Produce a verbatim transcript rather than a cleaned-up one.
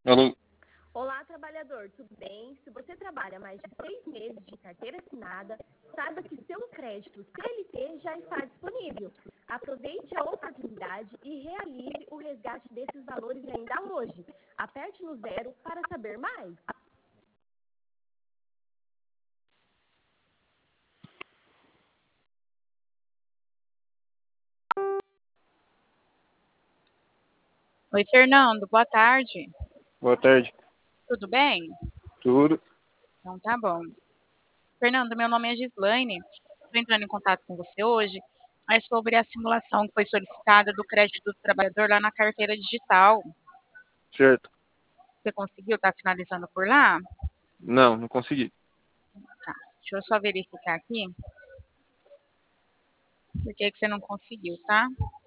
Alô? Olá, trabalhador, tudo bem? Se você trabalha mais de seis meses de carteira assinada, saiba que seu crédito C L T já está disponível. Aproveite a oportunidade e realize o resgate desses valores ainda hoje. Aperte no zero para saber mais. Oi, Fernando, boa tarde. Boa tarde. Tudo bem? Tudo? Então tá bom. Fernando, meu nome é Gislaine. Estou entrando em contato com você hoje, é sobre a simulação que foi solicitada do crédito do trabalhador lá na carteira digital. Certo. Você conseguiu estar finalizando por lá? Não, não consegui. Tá. Deixa eu só verificar aqui. Por que que você não conseguiu, tá?